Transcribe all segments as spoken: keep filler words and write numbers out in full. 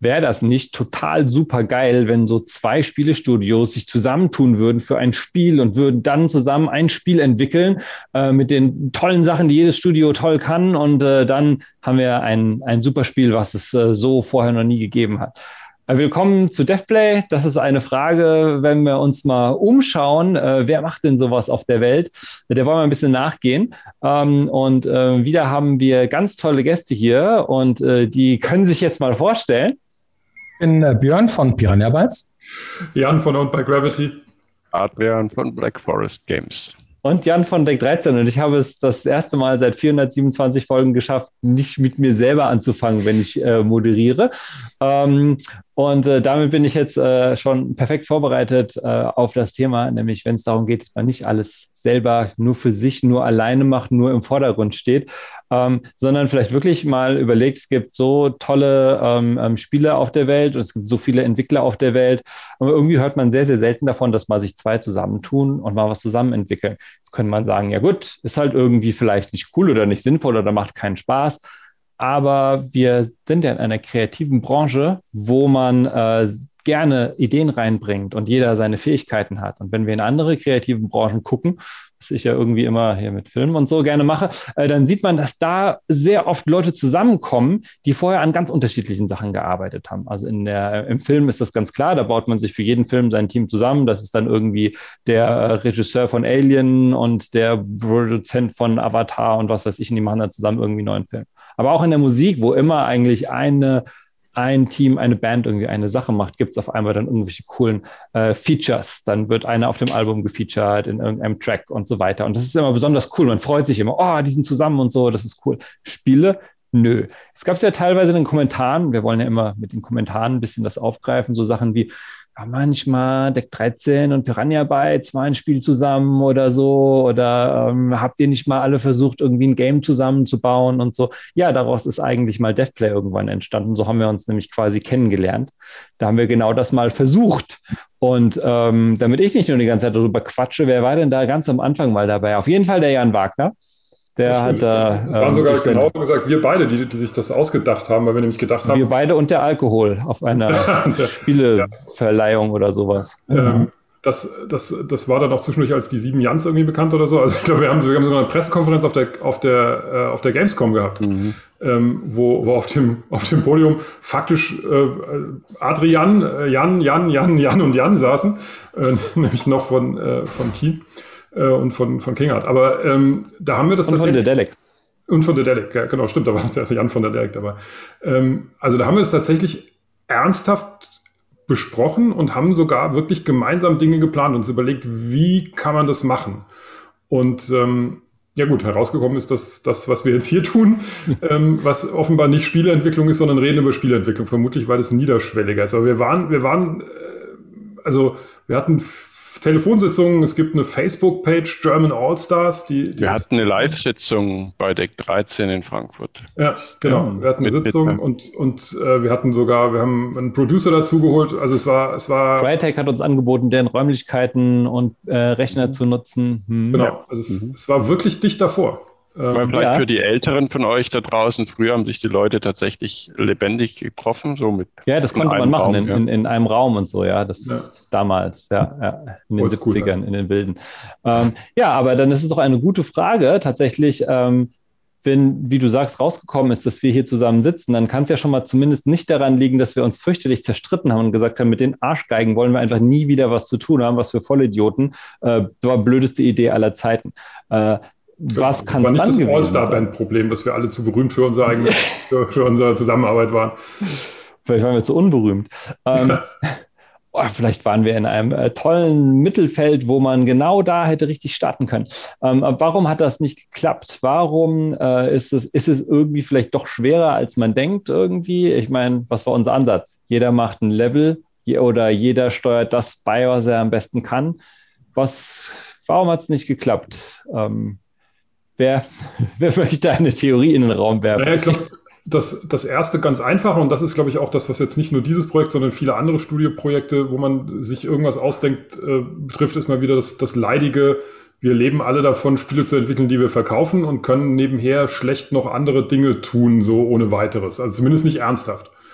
wäre das nicht total super geil, wenn so zwei Spielestudios sich zusammentun würden für ein Spiel und würden dann zusammen ein Spiel entwickeln äh, mit den tollen Sachen, die jedes Studio toll kann und äh, dann haben wir ein, ein super Spiel, was es äh, so vorher noch nie gegeben hat. Willkommen zu DevPlay. Das ist eine Frage, wenn wir uns mal umschauen, äh, wer macht denn sowas auf der Welt? Der wollen wir ein bisschen nachgehen. Ähm, und äh, wieder haben wir ganz tolle Gäste hier und äh, die können sich jetzt mal vorstellen. Ich bin äh, Björn von Piranha Bytes. Jan von Owned by Gravity. Adrian von Black Forest Games. Und Jan von Deck dreizehn. Und ich habe es das erste Mal seit vierhundertsiebenundzwanzig Folgen geschafft, nicht mit mir selber anzufangen, wenn ich äh, moderiere. Ähm, und äh, damit bin ich jetzt äh, schon perfekt vorbereitet äh, auf das Thema, nämlich wenn es darum geht, dass man nicht alles selber nur für sich, nur alleine macht, nur im Vordergrund steht, ähm, sondern vielleicht wirklich mal überlegt, es gibt so tolle ähm, ähm, Spiele auf der Welt und es gibt so viele Entwickler auf der Welt, aber irgendwie hört man sehr, sehr selten davon, dass mal sich zwei zusammentun und mal was zusammen entwickeln. Jetzt könnte man sagen, ja gut, ist halt irgendwie vielleicht nicht cool oder nicht sinnvoll oder macht keinen Spaß, aber wir sind ja in einer kreativen Branche, wo man äh, gerne Ideen reinbringt und jeder seine Fähigkeiten hat. Und wenn wir in andere kreativen Branchen gucken, was ich ja irgendwie immer hier mit Filmen und so gerne mache, äh, dann sieht man, dass da sehr oft Leute zusammenkommen, die vorher an ganz unterschiedlichen Sachen gearbeitet haben. Also in der, im Film ist das ganz klar, da baut man sich für jeden Film sein Team zusammen. Das ist dann irgendwie der äh, Regisseur von Alien und der Produzent von Avatar und was weiß ich, und die machen dann zusammen irgendwie einen neuen Film. Aber auch in der Musik, wo immer eigentlich eine ein Team, eine Band irgendwie eine Sache macht, gibt es auf einmal dann irgendwelche coolen äh, Features. Dann wird einer auf dem Album gefeatured, in irgendeinem Track und so weiter. Und das ist immer besonders cool. Man freut sich immer, oh, die sind zusammen und so, das ist cool. Spiele? Nö. Es gab es ja teilweise in den Kommentaren, wir wollen ja immer mit den Kommentaren ein bisschen das aufgreifen, so Sachen wie, ja, manchmal Deck dreizehn und Piranha Bytes mal ein Spiel zusammen oder so, oder ähm, habt ihr nicht mal alle versucht, irgendwie ein Game zusammenzubauen und so. Ja, daraus ist eigentlich mal DevPlay irgendwann entstanden. So haben wir uns nämlich quasi kennengelernt. Da haben wir genau das mal versucht. Und ähm, damit ich nicht nur die ganze Zeit darüber quatsche, wer war denn da ganz am Anfang mal dabei? Auf jeden Fall der Jan Wagner. Der hat da. Das waren ähm, sogar genau gesagt wir beide, die, die sich das ausgedacht haben, weil wir nämlich gedacht haben. Wir beide und der Alkohol auf einer Spieleverleihung ja. oder sowas. Ähm, das, das, das war dann auch zwischendurch als die sieben Jans irgendwie bekannt oder so. Also ich glaube, wir haben, wir haben sogar eine Pressekonferenz auf der, auf der, äh, auf der Gamescom gehabt, mhm. ähm, wo, wo auf dem, auf dem Podium faktisch äh, Adrian, äh, Jan, Jan, Jan, Jan und Jan saßen, äh, nämlich noch von, äh, von Key. und von, von Kingart. Aber ähm, da haben wir das und von Dedelic. Und von Dedelic, ja, genau, stimmt, da war der Jan von Dedelic dabei. Ähm, also da haben wir das tatsächlich ernsthaft besprochen und haben sogar wirklich gemeinsam Dinge geplant und uns überlegt, wie kann man das machen? Und ähm, ja gut, herausgekommen ist dass das, was wir jetzt hier tun, ähm, was offenbar nicht Spieleentwicklung ist, sondern reden über Spieleentwicklung, vermutlich, weil es niederschwelliger ist. Aber wir waren, wir waren, äh, also wir hatten Telefonsitzungen, es gibt eine Facebook-Page German All-Stars. Die, die wir hatten eine Live-Sitzung bei Deck dreizehn in Frankfurt. Ja, genau. Wir hatten eine mit, Sitzung mit, und, und äh, wir hatten sogar, wir haben einen Producer dazu geholt. Also es war, es war. Crytek hat uns angeboten, deren Räumlichkeiten und äh, Rechner mhm. zu nutzen. Hm. Genau. Also mhm. es, es war wirklich dicht davor. Weil vielleicht ja. für die Älteren von euch da draußen, früher haben sich die Leute tatsächlich lebendig getroffen, so mit. Ja, das konnte man machen Raum, in, ja. in, in einem Raum und so, ja. Das ja. ist damals, ja, ja, in den Oldschool, siebzigern, ja. in den Wilden. Ähm, ja, aber dann ist es doch eine gute Frage, tatsächlich, ähm, wenn, wie du sagst, rausgekommen ist, dass wir hier zusammen sitzen, dann kann es ja schon mal zumindest nicht daran liegen, dass wir uns fürchterlich zerstritten haben und gesagt haben, mit den Arschgeigen wollen wir einfach nie wieder was zu tun haben, was für Vollidioten. Äh, das war blödeste Idee aller Zeiten. Äh, Was kann es dann Das war nicht das All-Star-Band-Problem, dass wir alle zu berühmt für unsere eigene, für, für unsere Zusammenarbeit waren. Vielleicht waren wir zu unberühmt. Ähm, ja. oh, vielleicht waren wir in einem äh, tollen Mittelfeld, wo man genau da hätte richtig starten können. Ähm, warum hat das nicht geklappt? Warum äh, ist es, ist es irgendwie vielleicht doch schwerer, als man denkt irgendwie? Ich meine, was war unser Ansatz? Jeder macht ein Level je, oder jeder steuert das bei, was er am besten kann. Was, warum hat es nicht geklappt? Ähm, Wer, wer möchte eine Theorie in den Raum werfen? Naja, ich glaube, das, das erste ganz einfache, und das ist, glaube ich, auch das, was jetzt nicht nur dieses Projekt, sondern viele andere Studioprojekte, wo man sich irgendwas ausdenkt, äh, betrifft, ist mal wieder das, das leidige, wir leben alle davon, Spiele zu entwickeln, die wir verkaufen und können nebenher schlecht noch andere Dinge tun, so ohne weiteres. Also zumindest nicht ernsthaft.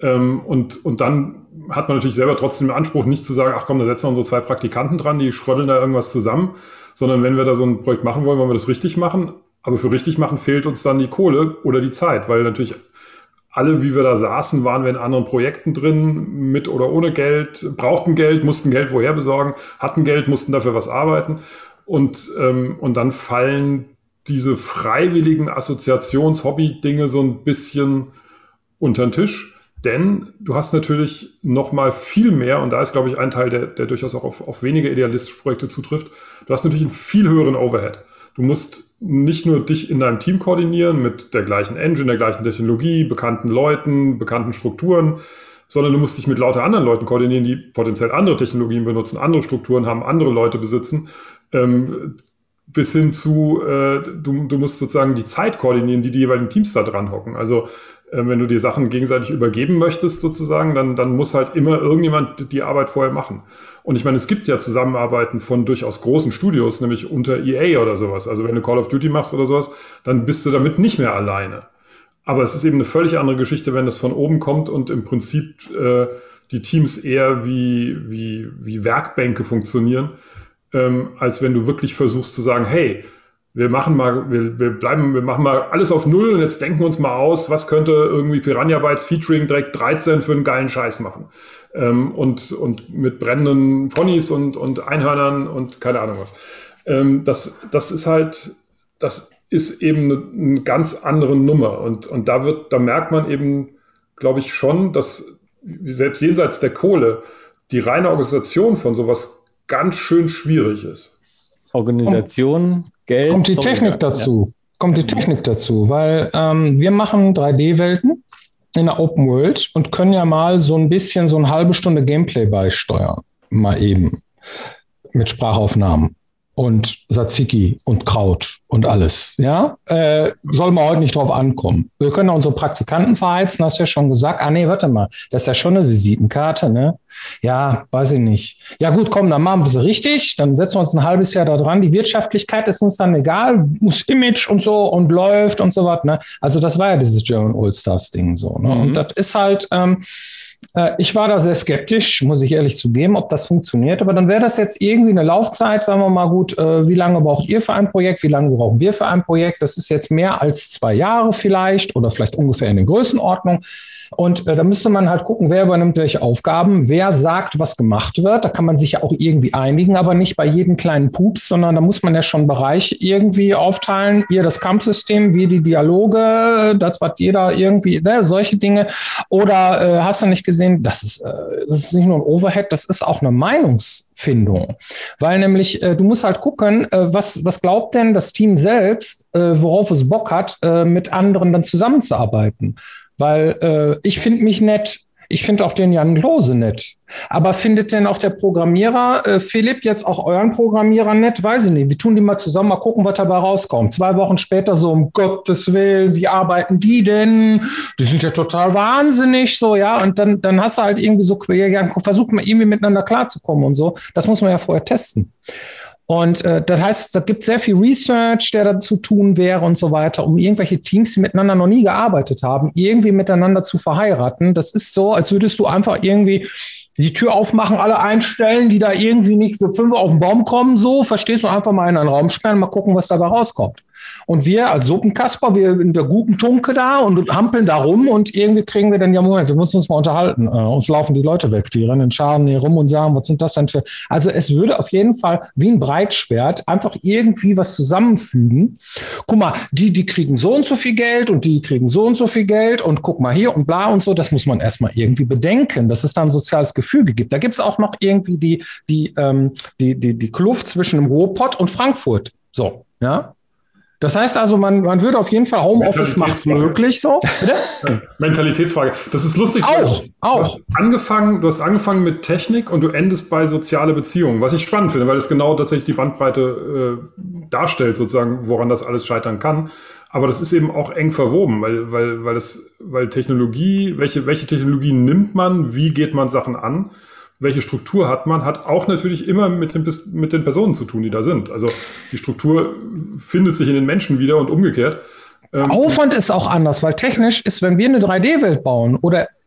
Ähm, und, und dann hat man natürlich selber trotzdem den Anspruch, nicht zu sagen, ach komm, da setzen wir unsere zwei Praktikanten dran, die schrödeln da irgendwas zusammen, sondern wenn wir da so ein Projekt machen wollen, wollen wir das richtig machen. Aber für richtig machen fehlt uns dann die Kohle oder die Zeit, weil natürlich alle, wie wir da saßen, waren wir in anderen Projekten drin, mit oder ohne Geld, brauchten Geld, mussten Geld woher besorgen, hatten Geld, mussten dafür was arbeiten. Und, ähm, und dann fallen diese freiwilligen Assoziations-Hobby-Dinge so ein bisschen unter den Tisch. Denn du hast natürlich noch mal viel mehr, und da ist, glaube ich, ein Teil, der, der durchaus auch auf, auf wenige idealistische Projekte zutrifft, du hast natürlich einen viel höheren Overhead. Du musst nicht nur dich in deinem Team koordinieren mit der gleichen Engine, der gleichen Technologie, bekannten Leuten, bekannten Strukturen, sondern du musst dich mit lauter anderen Leuten koordinieren, die potenziell andere Technologien benutzen, andere Strukturen haben, andere Leute besitzen, ähm, bis hin zu, äh, du, du musst sozusagen die Zeit koordinieren, die die jeweiligen Teams da dran hocken. Also äh, wenn du dir Sachen gegenseitig übergeben möchtest sozusagen, dann, dann muss halt immer irgendjemand die Arbeit vorher machen. Und ich meine, es gibt ja Zusammenarbeiten von durchaus großen Studios, nämlich unter E A oder sowas. Also wenn du Call of Duty machst oder sowas, dann bist du damit nicht mehr alleine. Aber es ist eben eine völlig andere Geschichte, wenn das von oben kommt und im Prinzip äh, die Teams eher wie, wie, wie Werkbänke funktionieren, ähm, als wenn du wirklich versuchst zu sagen, hey, wir machen mal, wir, wir bleiben, wir machen mal alles auf Null und jetzt denken wir uns mal aus, was könnte irgendwie Piranha Bytes Featuring Dreck dreizehn für einen geilen Scheiß machen. Ähm, und, und mit brennenden Ponys und, und Einhörnern und keine Ahnung was. Ähm, das, das ist halt, das ist eben eine, eine ganz andere Nummer. Und, und da wird, da merkt man eben, glaube ich, schon, dass selbst jenseits der Kohle die reine Organisation von sowas ganz schön schwierig ist. Organisation, Geld. Kommt die Technik dazu. Ja. Kommt die Technik dazu, weil ähm, wir machen drei D-Welten in der Open World und können ja mal so ein bisschen so eine halbe Stunde Gameplay beisteuern. Mal eben. Mit Sprachaufnahmen und Tzatziki und Kraut und alles. Ja, äh, soll man heute nicht drauf ankommen. Wir können ja unsere Praktikanten verheizen, hast du ja schon gesagt. Ah nee, warte mal, das ist ja schon eine Visitenkarte, ne? Ja, weiß ich nicht. Ja gut, komm, dann machen wir es richtig. Dann setzen wir uns ein halbes Jahr da dran. Die Wirtschaftlichkeit ist uns dann egal. Muss Image und so und läuft und so was. Ne? Also das war ja dieses German All-Stars-Ding so. Ne? Mhm. Und das ist halt... Ähm, ich war da sehr skeptisch, muss ich ehrlich zugeben, ob das funktioniert. Aber dann wäre das jetzt irgendwie eine Laufzeit, sagen wir mal gut, äh, wie lange braucht ihr für ein Projekt, wie lange brauchen wir für ein Projekt? Das ist jetzt mehr als zwei Jahre vielleicht oder vielleicht ungefähr in der Größenordnung. Und äh, da müsste man halt gucken, wer übernimmt welche Aufgaben, wer sagt, was gemacht wird. Da kann man sich ja auch irgendwie einigen, aber nicht bei jedem kleinen Pups, sondern da muss man ja schon Bereiche irgendwie aufteilen. Ihr das Kampfsystem, wir die Dialoge, das, was jeder irgendwie, ne, solche Dinge. Oder äh, hast du nicht gesehen, das ist, äh, das ist nicht nur ein Overhead, das ist auch eine Meinungsfindung. Weil nämlich, äh, du musst halt gucken, äh, was, was glaubt denn das Team selbst, äh, worauf es Bock hat, äh, mit anderen dann zusammenzuarbeiten. Weil äh, ich finde mich nett, ich finde auch den Jan Klose nett. Aber findet denn auch der Programmierer, äh, Philipp, jetzt auch euren Programmierer nett? Weiß ich nicht. Wir tun die mal zusammen, mal gucken, was dabei rauskommt. Zwei Wochen später so, um Gottes Willen, wie arbeiten die denn? Die sind ja total wahnsinnig, so, ja. Und dann, dann hast du halt irgendwie so, ja, versucht mal irgendwie miteinander klarzukommen und so. Das muss man ja vorher testen. Und äh, das heißt, da gibt sehr viel Research, der dazu tun wäre und so weiter, um irgendwelche Teams, die miteinander noch nie gearbeitet haben, irgendwie miteinander zu verheiraten. Das ist so, als würdest du einfach irgendwie die Tür aufmachen, alle einstellen, die da irgendwie nicht für fünf auf den Baum kommen, so, verstehst du, einfach mal in einen Raum sperren, mal gucken, was dabei rauskommt. Und wir als Suppenkasper, wir in der guten Tunke da und hampeln da rum und irgendwie kriegen wir dann, ja Moment, wir müssen uns mal unterhalten. Äh, uns laufen die Leute weg, die rennen in Scharen hier rum und sagen, was sind das denn für... Also es würde auf jeden Fall wie ein Breitschwert einfach irgendwie was zusammenfügen. Guck mal, die, die kriegen so und so viel Geld und die kriegen so und so viel Geld und guck mal hier und bla und so. Das muss man erstmal irgendwie bedenken, dass es da ein soziales Gefüge gibt. Da gibt es auch noch irgendwie die, die, ähm, die, die, die Kluft zwischen dem Ruhrpott und Frankfurt. So, ja. Das heißt also, man, man würde auf jeden Fall Homeoffice macht's möglich, so. Bitte? Mentalitätsfrage. Das ist lustig. Auch, auch. Du hast angefangen, du hast angefangen mit Technik und du endest bei soziale Beziehungen, was ich spannend finde, weil es genau tatsächlich die Bandbreite äh, darstellt, sozusagen, woran das alles scheitern kann. Aber das ist eben auch eng verwoben, weil, weil, weil es, weil Technologie, welche, welche Technologien nimmt man, wie geht man Sachen an? Welche Struktur hat man, hat auch natürlich immer mit den, mit den Personen zu tun, die da sind. Also die Struktur findet sich in den Menschen wieder und umgekehrt. Ähm, Aufwand ist auch anders, weil technisch ist, wenn wir eine drei D Welt bauen oder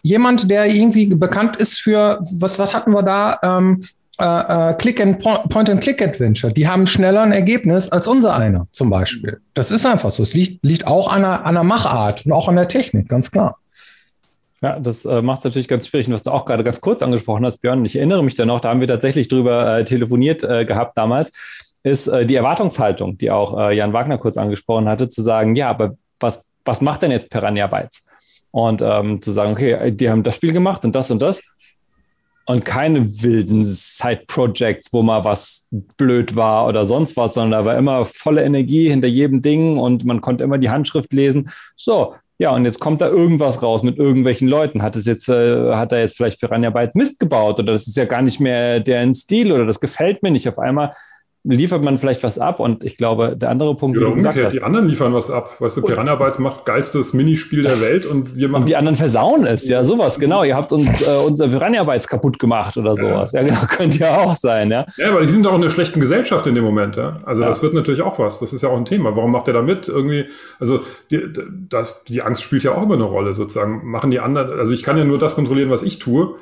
jemand, der irgendwie bekannt ist für, was, was hatten wir da? Ähm, äh, äh, Click and Point-and-Click-Adventure. Die haben schneller ein Ergebnis als unser einer zum Beispiel. Das ist einfach so. Es liegt, liegt auch an der, an der Machart und auch an der Technik, ganz klar. Ja, das äh, macht es natürlich ganz schwierig. Und was du auch gerade ganz kurz angesprochen hast, Björn, ich erinnere mich da noch, da haben wir tatsächlich drüber äh, telefoniert äh, gehabt damals, ist äh, die Erwartungshaltung, die auch äh, Jan Wagner kurz angesprochen hatte, zu sagen, ja, aber was, was macht denn jetzt Piranha Bytes? Und ähm, zu sagen, okay, die haben das Spiel gemacht und das und das und keine wilden Side-Projects, wo mal was blöd war oder sonst was, sondern da war immer volle Energie hinter jedem Ding und man konnte immer die Handschrift lesen. So, ja, und jetzt kommt da irgendwas raus mit irgendwelchen Leuten. Hat es jetzt, äh, hat er jetzt vielleicht Piranha Bytes Mist gebaut oder das ist ja gar nicht mehr deren Stil oder das gefällt mir nicht. Auf einmal liefert man vielleicht was ab und ich glaube, der andere Punkt, oder wie du gesagt umgekehrt, hast, die anderen liefern was ab. Weißt du, Piranha Bytes macht geilstes Minispiel der Welt und wir machen... Und die anderen versauen es, ja, sowas, genau. Ihr habt uns äh, unser Piranha Bytes kaputt gemacht oder sowas. Ja, ja genau, könnte ja auch sein, ja. Ja, aber die sind auch in einer schlechten Gesellschaft in dem Moment, ja. Also ja. Das wird natürlich auch was. Das ist ja auch ein Thema. Warum macht er da mit? Irgendwie, also die, das, die Angst spielt ja auch immer eine Rolle, sozusagen. Machen die anderen, also ich kann ja nur das kontrollieren, was ich tue.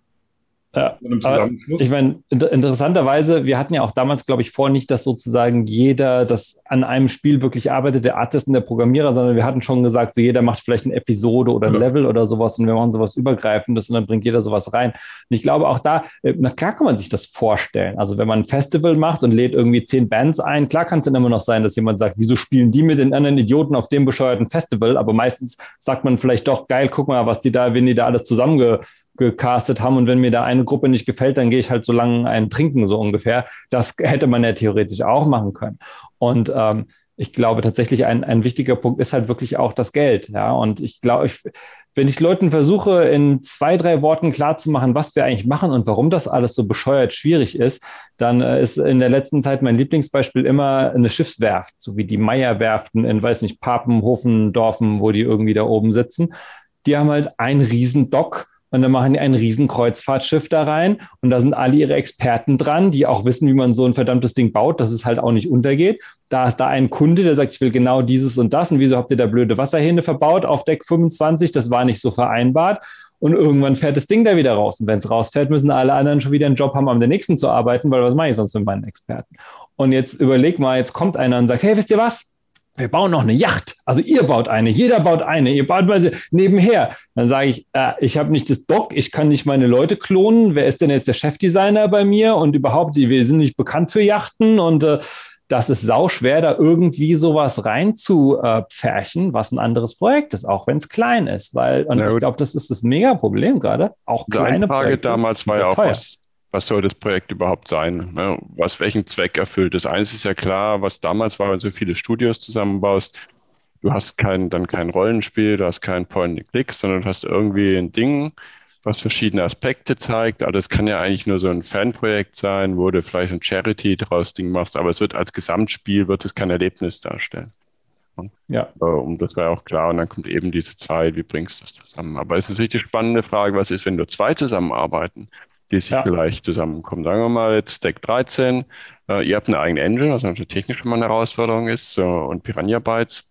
Ja, ich meine, interessanterweise, wir hatten ja auch damals, glaube ich, vor, nicht, dass sozusagen jeder das an einem Spiel wirklich arbeitet, der Artist und der Programmierer, sondern wir hatten schon gesagt, so jeder macht vielleicht eine Episode oder ein ja. Level oder sowas und wir machen sowas Übergreifendes und dann bringt jeder sowas rein. Und ich glaube auch da, na klar kann man sich das vorstellen. Also wenn man ein Festival macht und lädt irgendwie zehn Bands ein, klar kann es dann immer noch sein, dass jemand sagt, wieso spielen die mit den anderen Idioten auf dem bescheuerten Festival? Aber meistens sagt man vielleicht doch, geil, guck mal, was die da, wenn die da alles zusammenge gecastet haben und wenn mir da eine Gruppe nicht gefällt, dann gehe ich halt so lange einen trinken, so ungefähr. Das hätte man ja theoretisch auch machen können. Und ähm, ich glaube tatsächlich, ein, ein wichtiger Punkt ist halt wirklich auch das Geld. Ja, und ich glaube, ich, wenn ich Leuten versuche, in zwei, drei Worten klarzumachen, was wir eigentlich machen und warum das alles so bescheuert schwierig ist, dann äh, ist in der letzten Zeit mein Lieblingsbeispiel immer eine Schiffswerft, so wie die Meyer-Werften in, weiß nicht, Papen, Dorfen, wo die irgendwie da oben sitzen. Die haben halt einen riesen Dock. Und dann machen die ein riesen Kreuzfahrtschiff da rein und da sind alle ihre Experten dran, die auch wissen, wie man so ein verdammtes Ding baut, dass es halt auch nicht untergeht. Da ist da ein Kunde, der sagt, ich will genau dieses und das und wieso habt ihr da blöde Wasserhähne verbaut auf Deck fünfundzwanzig, das war nicht so vereinbart. Und irgendwann fährt das Ding da wieder raus. Und wenn es rausfährt, müssen alle anderen schon wieder einen Job haben, am der nächsten zu arbeiten, weil was mache ich sonst mit meinen Experten? Und jetzt überleg mal, jetzt kommt einer und sagt, hey, wisst ihr was? Wir bauen noch eine Yacht. Also ihr baut eine, jeder baut eine, ihr baut mal nebenher. Dann sage ich, äh, ich habe nicht das Dock, ich kann nicht meine Leute klonen. Wer ist denn jetzt der Chefdesigner bei mir? Und überhaupt, wir sind nicht bekannt für Yachten. Und äh, das ist sauschwer, da irgendwie sowas rein zu äh, pferchen, was ein anderes Projekt ist, auch wenn es klein ist. Weil, und ja, ich glaube, das ist das Mega-Problem gerade. Auch kleine Die Frage Projekte damals war ja auch, was, was soll das Projekt überhaupt sein? Ne? Was, welchen Zweck erfüllt es? Eins ist ja klar, was damals war, wenn du so viele Studios zusammenbaust, du hast kein, dann kein Rollenspiel, du hast kein Point-and-Click, sondern du hast irgendwie ein Ding, was verschiedene Aspekte zeigt. Aber das kann ja eigentlich nur so ein Fanprojekt sein, wo du vielleicht ein Charity draus Ding machst, aber es wird als Gesamtspiel, wird es kein Erlebnis darstellen. Und, ja. Und das war auch klar. Und dann kommt eben diese Zeit, wie bringst du das zusammen? Aber es ist natürlich die spannende Frage, was ist, wenn nur zwei zusammenarbeiten, die sich ja. vielleicht zusammenkommen. Sagen wir mal jetzt Deck dreizehn, äh, ihr habt eine eigene Engine, was natürlich technisch immer eine Herausforderung ist, äh, und Piranha Bytes.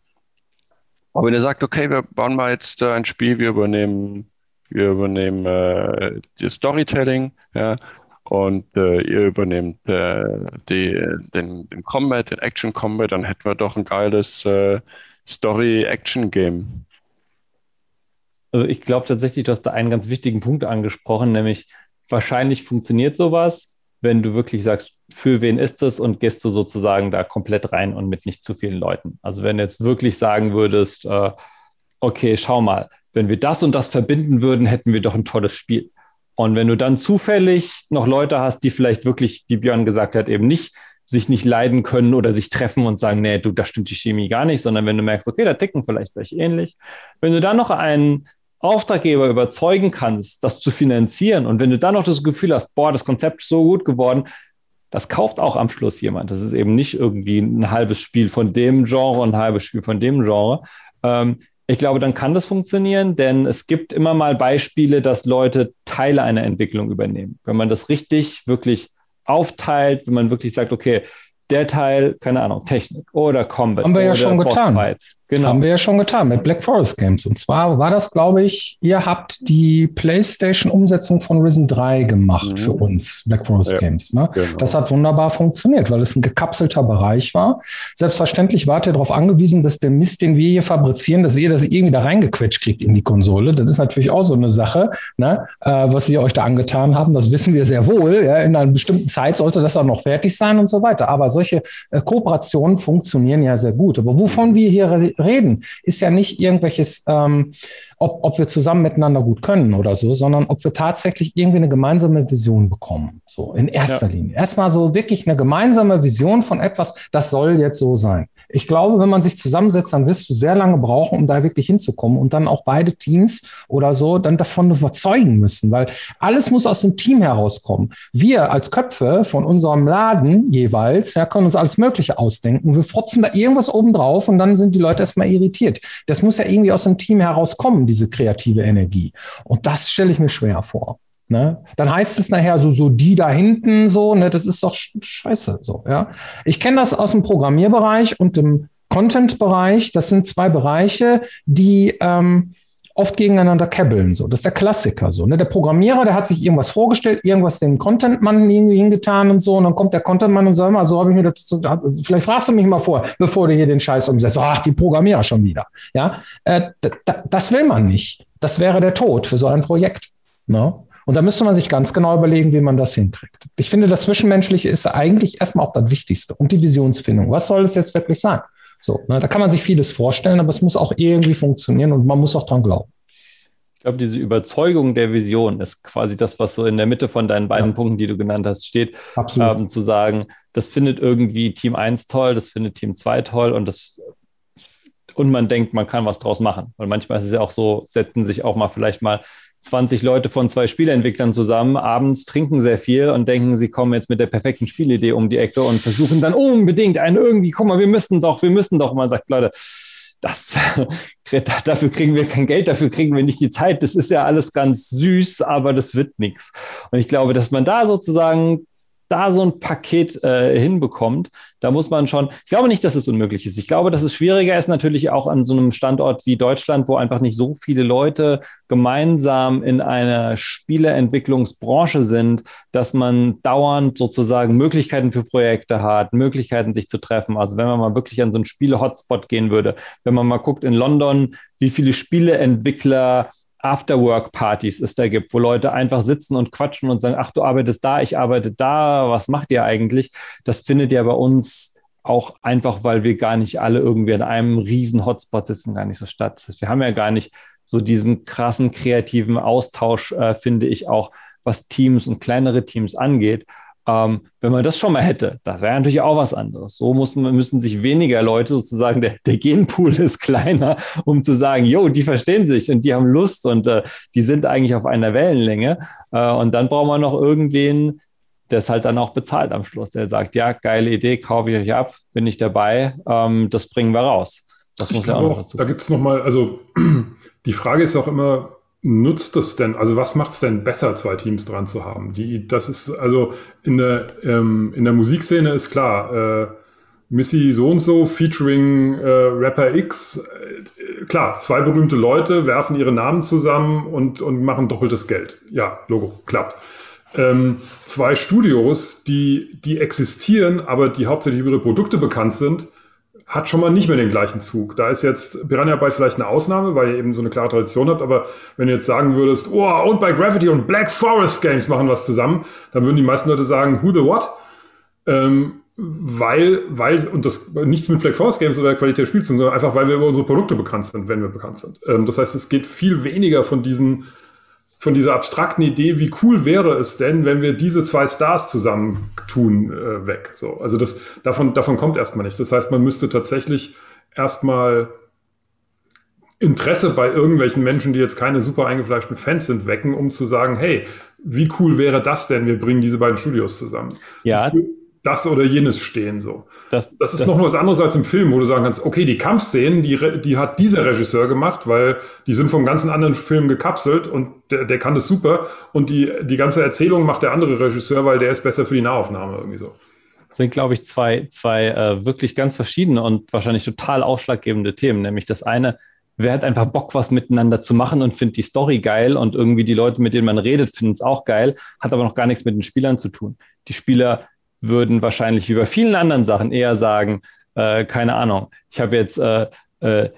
Aber wenn ihr sagt, okay, wir bauen mal jetzt äh, ein Spiel, wir übernehmen, wir übernehmen äh, das Storytelling, ja, und äh, ihr übernehmt äh, die, den, den Combat, den Action Combat, dann hätten wir doch ein geiles äh, Story-Action-Game. Also ich glaube tatsächlich, du hast da einen ganz wichtigen Punkt angesprochen, nämlich wahrscheinlich funktioniert sowas, wenn du wirklich sagst, für wen ist das und gehst du sozusagen da komplett rein und mit nicht zu vielen Leuten. Also wenn du jetzt wirklich sagen würdest, äh, okay, schau mal, wenn wir das und das verbinden würden, hätten wir doch ein tolles Spiel. Und wenn du dann zufällig noch Leute hast, die vielleicht wirklich, wie Björn gesagt hat, eben nicht sich nicht leiden können oder sich treffen und sagen, nee, du, da stimmt die Chemie gar nicht, sondern wenn du merkst, okay, da ticken vielleicht welche ähnlich. Wenn du dann noch einen Auftraggeber überzeugen kannst, das zu finanzieren und wenn du dann noch das Gefühl hast, boah, das Konzept ist so gut geworden, das kauft auch am Schluss jemand. Das ist eben nicht irgendwie ein halbes Spiel von dem Genre und ein halbes Spiel von dem Genre. Ähm, ich glaube, dann kann das funktionieren, denn es gibt immer mal Beispiele, dass Leute Teile einer Entwicklung übernehmen. Wenn man das richtig, wirklich aufteilt, wenn man wirklich sagt, okay, der Teil, keine Ahnung, Technik oder Combat. Haben wir ja oder schon getan. Genau. Haben wir ja schon getan mit Black Forest Games. Und zwar war das, glaube ich, ihr habt die PlayStation-Umsetzung von Risen drei gemacht mhm. für uns, Black Forest ja, Games. Ne? Genau. Das hat wunderbar funktioniert, weil es ein gekapselter Bereich war. Selbstverständlich wart ihr darauf angewiesen, dass der Mist, den wir hier fabrizieren, dass ihr das irgendwie da reingequetscht kriegt in die Konsole. Das ist natürlich auch so eine Sache, ne? äh, was wir euch da angetan haben. Das wissen wir sehr wohl. Ja? In einer bestimmten Zeit sollte das auch noch fertig sein und so weiter. Aber solche äh, Kooperationen funktionieren ja sehr gut. Aber wovon wir hier reden, ist ja nicht irgendwelches, ähm, ob, ob wir zusammen miteinander gut können oder so, sondern ob wir tatsächlich irgendwie eine gemeinsame Vision bekommen. So in erster ja. Linie. Erstmal so wirklich eine gemeinsame Vision von etwas, das soll jetzt so sein. Ich glaube, wenn man sich zusammensetzt, dann wirst du sehr lange brauchen, um da wirklich hinzukommen und dann auch beide Teams oder so dann davon überzeugen müssen, weil alles muss aus dem Team herauskommen. Wir als Köpfe von unserem Laden jeweils, ja, können uns alles Mögliche ausdenken. Wir fropfen da irgendwas oben drauf und dann sind die Leute erstmal irritiert. Das muss ja irgendwie aus dem Team herauskommen, diese kreative Energie. Und das stelle ich mir schwer vor. Ne? Dann heißt es nachher so, so die da hinten so, ne, das ist doch scheiße. So, ja. Ich kenne das aus dem Programmierbereich und dem Content-Bereich. Das sind zwei Bereiche, die ähm, oft gegeneinander käbbeln. So. Das ist der Klassiker. So, ne? Der Programmierer, der hat sich irgendwas vorgestellt, irgendwas dem Content-Mann irgendwie hingetan und so. Und dann kommt der Content-Mann und sagt, also habe ich mir das, vielleicht fragst du mich mal vor, bevor du hier den Scheiß umsetzt. Ach, die Programmierer schon wieder. Ja, äh, d- d- das will man nicht. Das wäre der Tod für so ein Projekt. Ne? Und da müsste man sich ganz genau überlegen, wie man das hinkriegt. Ich finde, das Zwischenmenschliche ist eigentlich erstmal auch das Wichtigste. Und die Visionsfindung. Was soll es jetzt wirklich sein? So, ne, da kann man sich vieles vorstellen, aber es muss auch irgendwie funktionieren und man muss auch dran glauben. Ich glaube, diese Überzeugung der Vision ist quasi das, was so in der Mitte von deinen beiden ja. Punkten, die du genannt hast, steht. Absolut. Ähm, zu sagen, das findet irgendwie Team eins toll, das findet Team zwei toll und das und man denkt, man kann was draus machen. Weil manchmal ist es ja auch so, setzen sich auch mal vielleicht mal zwanzig Leute von zwei Spieleentwicklern zusammen, abends trinken sehr viel und denken, sie kommen jetzt mit der perfekten Spielidee um die Ecke und versuchen dann unbedingt einen irgendwie, guck mal, wir müssen doch, wir müssen doch. Man sagt, Leute, das, dafür kriegen wir kein Geld, dafür kriegen wir nicht die Zeit. Das ist ja alles ganz süß, aber das wird nichts. Und ich glaube, dass man da sozusagen da so ein Paket äh, hinbekommt, da muss man schon, ich glaube nicht, dass es unmöglich ist. Ich glaube, dass es schwieriger ist natürlich auch an so einem Standort wie Deutschland, wo einfach nicht so viele Leute gemeinsam in einer Spieleentwicklungsbranche sind, dass man dauernd sozusagen Möglichkeiten für Projekte hat, Möglichkeiten sich zu treffen. Also wenn man mal wirklich an so einen Spiele-Hotspot gehen würde, wenn man mal guckt in London, wie viele Spieleentwickler Afterwork-Partys es da gibt, wo Leute einfach sitzen und quatschen und sagen, ach, du arbeitest da, ich arbeite da, was macht ihr eigentlich? Das findet ja bei uns auch einfach, weil wir gar nicht alle irgendwie an einem riesen Hotspot sitzen, gar nicht so statt. Das heißt, wir haben ja gar nicht so diesen krassen kreativen Austausch, äh, finde ich auch, was Teams und kleinere Teams angeht. Ähm, wenn man das schon mal hätte, das wäre natürlich auch was anderes. So muss man, müssen sich weniger Leute sozusagen, der, der Genpool ist kleiner, um zu sagen, jo, die verstehen sich und die haben Lust und äh, die sind eigentlich auf einer Wellenlänge. Äh, und dann braucht man noch irgendwen, der es halt dann auch bezahlt am Schluss, der sagt, ja, geile Idee, kaufe ich euch ab, bin ich dabei, ähm, das bringen wir raus. Das ich muss ja auch noch dazu. Da gibt es nochmal, also die Frage ist auch immer, nutzt es denn, also was macht es denn besser, zwei Teams dran zu haben? Die, das ist, also in der, ähm, in der Musikszene ist klar, äh, Missy so und so featuring äh, Rapper X, äh, klar, zwei berühmte Leute werfen ihre Namen zusammen und, und machen doppeltes Geld. Ja, Logo, klappt. Ähm, zwei Studios, die, die existieren, aber die hauptsächlich über ihre Produkte bekannt sind, hat schon mal nicht mehr den gleichen Zug. Da ist jetzt Piranha Byte vielleicht eine Ausnahme, weil ihr eben so eine klare Tradition habt, aber wenn du jetzt sagen würdest, oh, Owned by Gravity und Black Forest Games machen was zusammen, dann würden die meisten Leute sagen, who the what? Ähm, weil, weil, und das nichts mit Black Forest Games oder der Qualität des Spiels, sondern einfach, weil wir über unsere Produkte bekannt sind, wenn wir bekannt sind. Ähm, das heißt, es geht viel weniger von diesen von dieser abstrakten Idee, wie cool wäre es denn, wenn wir diese zwei Stars zusammen tun, äh, weg. So, also das, davon, davon kommt erstmal nichts. Das heißt, man müsste tatsächlich erstmal Interesse bei irgendwelchen Menschen, die jetzt keine super eingefleischten Fans sind, wecken, um zu sagen, hey, wie cool wäre das denn, wir bringen diese beiden Studios zusammen. Ja. Für das oder jenes stehen so. Das, das ist das, noch was anderes als im Film, wo du sagen kannst, okay, die Kampfszenen, die, die hat dieser Regisseur gemacht, weil die sind vom ganzen anderen Film gekapselt und der, der kann das super und die, die ganze Erzählung macht der andere Regisseur, weil der ist besser für die Nahaufnahme irgendwie so. Das sind, glaube ich, zwei, zwei äh, wirklich ganz verschiedene und wahrscheinlich total ausschlaggebende Themen. Nämlich das eine, wer hat einfach Bock, was miteinander zu machen und findet die Story geil und irgendwie die Leute, mit denen man redet, finden es auch geil, hat aber noch gar nichts mit den Spielern zu tun. Die Spieler würden wahrscheinlich wie bei vielen anderen Sachen eher sagen, äh, keine Ahnung, ich habe jetzt äh, äh,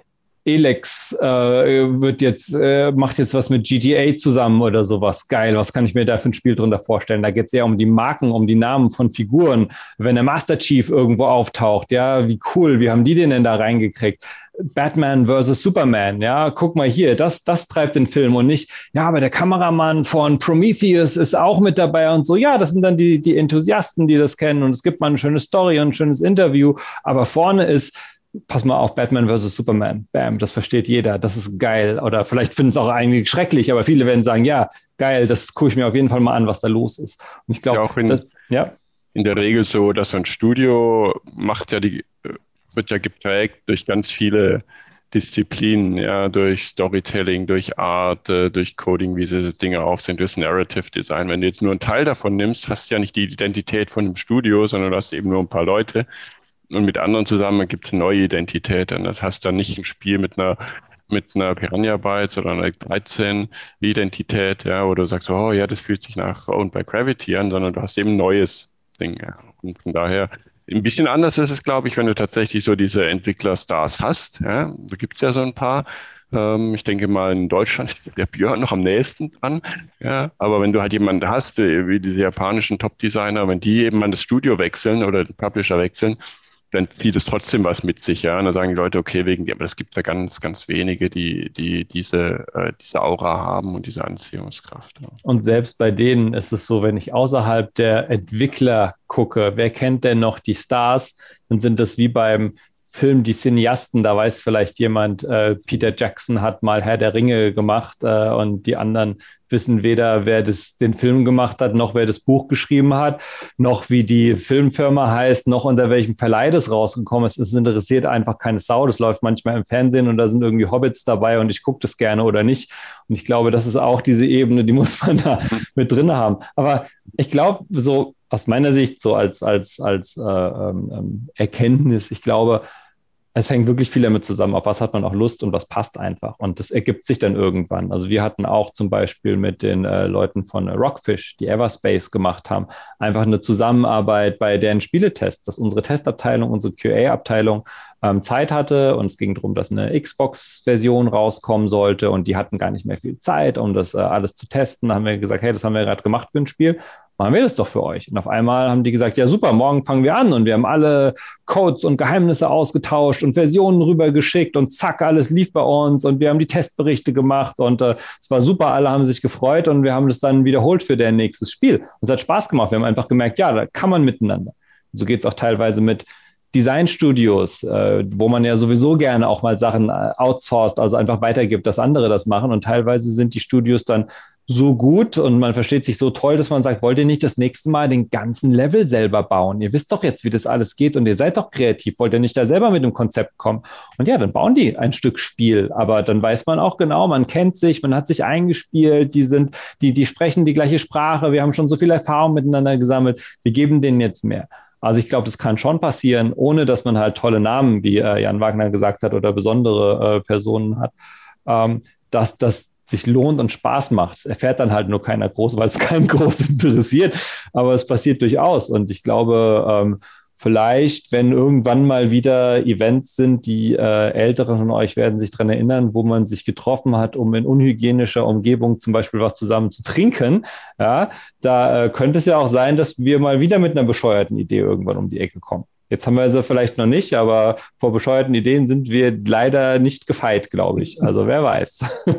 Elex äh, wird jetzt, äh, macht jetzt was mit G T A zusammen oder sowas. Geil, was kann ich mir da für ein Spiel drunter vorstellen? Da geht es eher um die Marken, um die Namen von Figuren. Wenn der Master Chief irgendwo auftaucht, ja, wie cool, wie haben die den denn da reingekriegt? Batman versus Superman, ja, guck mal hier, das, das treibt den Film und nicht, ja, aber der Kameramann von Prometheus ist auch mit dabei und so. Ja, das sind dann die, die Enthusiasten, die das kennen und es gibt mal eine schöne Story und ein schönes Interview, aber vorne ist, pass mal auf, Batman versus Superman. Bam, das versteht jeder. Das ist geil. Oder vielleicht finden es auch einige schrecklich, aber viele werden sagen, ja, geil, das gucke ich mir auf jeden Fall mal an, was da los ist. Und ich glaube, ja, auch in, das, ja. in der Regel so, dass so ein Studio macht ja die, wird ja geprägt durch ganz viele Disziplinen, ja, durch Storytelling, durch Art, äh, durch Coding, wie sie Dinge aufsehen, durch Narrative Design. Wenn du jetzt nur einen Teil davon nimmst, hast du ja nicht die Identität von dem Studio, sondern du hast eben nur ein paar Leute. Und mit anderen zusammen gibt es eine neue Identität. Und das heißt dann nicht ein Spiel mit einer mit einer Piranha Bytes oder einer dreizehn Identität, ja, wo du sagst, oh ja, das fühlt sich nach Owned by Gravity an, sondern du hast eben ein neues Ding. Ja. Und von daher ein bisschen anders ist es, glaube ich, wenn du tatsächlich so diese Entwickler-Stars hast. Ja. Da gibt es ja so ein paar. Ähm, ich denke mal, in Deutschland ist der Björn noch am nächsten dran. Ja. Aber wenn du halt jemanden hast, wie diese japanischen Top-Designer, wenn die eben an das Studio wechseln oder den Publisher wechseln, dann zieht es trotzdem was mit sich, ja. Und dann sagen die Leute, okay, wegen dir, aber es gibt da ganz, ganz wenige, die, die diese, äh, diese Aura haben und diese Anziehungskraft. Ja. Und selbst bei denen ist es so, wenn ich außerhalb der Entwickler gucke, wer kennt denn noch die Stars, dann sind das wie beim Film die Cineasten, da weiß vielleicht jemand, äh, Peter Jackson hat mal Herr der Ringe gemacht äh, und die anderen wissen weder, wer das, den Film gemacht hat, noch wer das Buch geschrieben hat, noch wie die Filmfirma heißt, noch unter welchem Verleih das rausgekommen ist. Es interessiert einfach keine Sau. Das läuft manchmal im Fernsehen und da sind irgendwie Hobbits dabei und ich gucke das gerne oder nicht. Und ich glaube, das ist auch diese Ebene, die muss man da mit drin haben. Aber ich glaube, so aus meiner Sicht, so als, als, als äh, ähm, Erkenntnis, ich glaube, es hängt wirklich viel damit zusammen, auf was hat man auch Lust und was passt einfach. Und das ergibt sich dann irgendwann. Also wir hatten auch zum Beispiel mit den äh, Leuten von äh, Rockfish, die Everspace gemacht haben, einfach eine Zusammenarbeit bei deren Spieletests, dass unsere Testabteilung, unsere Q A-Abteilung ähm, Zeit hatte und es ging darum, dass eine Xbox-Version rauskommen sollte und die hatten gar nicht mehr viel Zeit, um das äh, alles zu testen. Da haben wir gesagt, hey, das haben wir gerade gemacht für ein Spiel. Machen wir das doch für euch. Und auf einmal haben die gesagt, ja super, morgen fangen wir an und wir haben alle Codes und Geheimnisse ausgetauscht und Versionen rübergeschickt und zack, alles lief bei uns und wir haben die Testberichte gemacht und äh, es war super, alle haben sich gefreut und wir haben das dann wiederholt für dein nächstes Spiel. Und es hat Spaß gemacht, wir haben einfach gemerkt, ja, da kann man miteinander. Und so geht es auch teilweise mit Designstudios, äh, wo man ja sowieso gerne auch mal Sachen äh, outsourced, also einfach weitergibt, dass andere das machen und teilweise sind die Studios dann so gut und man versteht sich so toll, dass man sagt, wollt ihr nicht das nächste Mal den ganzen Level selber bauen? Ihr wisst doch jetzt, wie das alles geht und ihr seid doch kreativ. Wollt ihr nicht da selber mit dem Konzept kommen? Und ja, dann bauen die ein Stück Spiel. Aber dann weiß man auch genau, man kennt sich, man hat sich eingespielt, die sind, die, die sprechen die gleiche Sprache. Wir haben schon so viel Erfahrung miteinander gesammelt. Wir geben denen jetzt mehr. Also ich glaube, das kann schon passieren, ohne dass man halt tolle Namen, wie äh, Jan Wagner gesagt hat, oder besondere äh, Personen hat, ähm, dass das sich lohnt und Spaß macht. Es erfährt dann halt nur keiner groß, weil es keinen groß interessiert. Aber es passiert durchaus. Und ich glaube, ähm, vielleicht, wenn irgendwann mal wieder Events sind, die äh, Älteren von euch werden sich daran erinnern, wo man sich getroffen hat, um in unhygienischer Umgebung zum Beispiel was zusammen zu trinken, ja, da äh, könnte es ja auch sein, dass wir mal wieder mit einer bescheuerten Idee irgendwann um die Ecke kommen. Jetzt haben wir sie vielleicht noch nicht, aber vor bescheuerten Ideen sind wir leider nicht gefeit, glaube ich. Also wer weiß,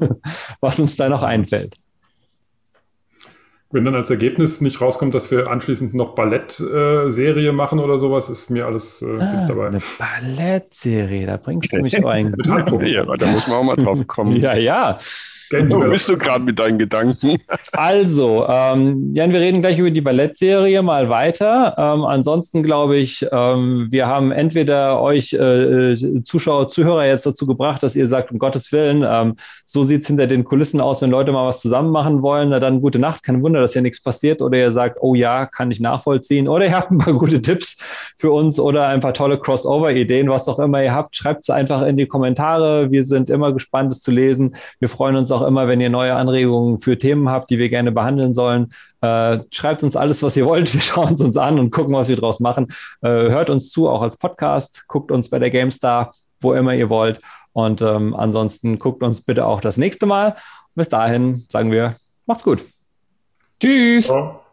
was uns da noch einfällt. Wenn dann als Ergebnis nicht rauskommt, dass wir anschließend noch Ballett-Serie äh, machen oder sowas, ist mir alles äh, ah, nicht dabei. Eine Ballett-Serie, da bringst du mich ein. Ja, da muss man auch mal drauf kommen. Ja, ja. Wo bist du gerade mit deinen Gedanken? Also, ähm, Jan, wir reden gleich über die Ballettserie mal weiter. Ähm, ansonsten glaube ich, ähm, wir haben entweder euch äh, Zuschauer, Zuhörer jetzt dazu gebracht, dass ihr sagt, um Gottes Willen, ähm, so sieht es hinter den Kulissen aus, wenn Leute mal was zusammen machen wollen, na dann gute Nacht, kein Wunder, dass hier nichts passiert. Oder ihr sagt, oh ja, kann ich nachvollziehen. Oder ihr habt ein paar gute Tipps für uns oder ein paar tolle Crossover-Ideen, was auch immer ihr habt. Schreibt es einfach in die Kommentare. Wir sind immer gespannt, es zu lesen. Wir freuen uns auch immer, wenn ihr neue Anregungen für Themen habt, die wir gerne behandeln sollen. Äh, schreibt uns alles, was ihr wollt. Wir schauen es uns an und gucken, was wir draus machen. Äh, hört uns zu, auch als Podcast. Guckt uns bei der GameStar, wo immer ihr wollt. Und ähm, ansonsten guckt uns bitte auch das nächste Mal. Bis dahin sagen wir, macht's gut. Tschüss. Ciao.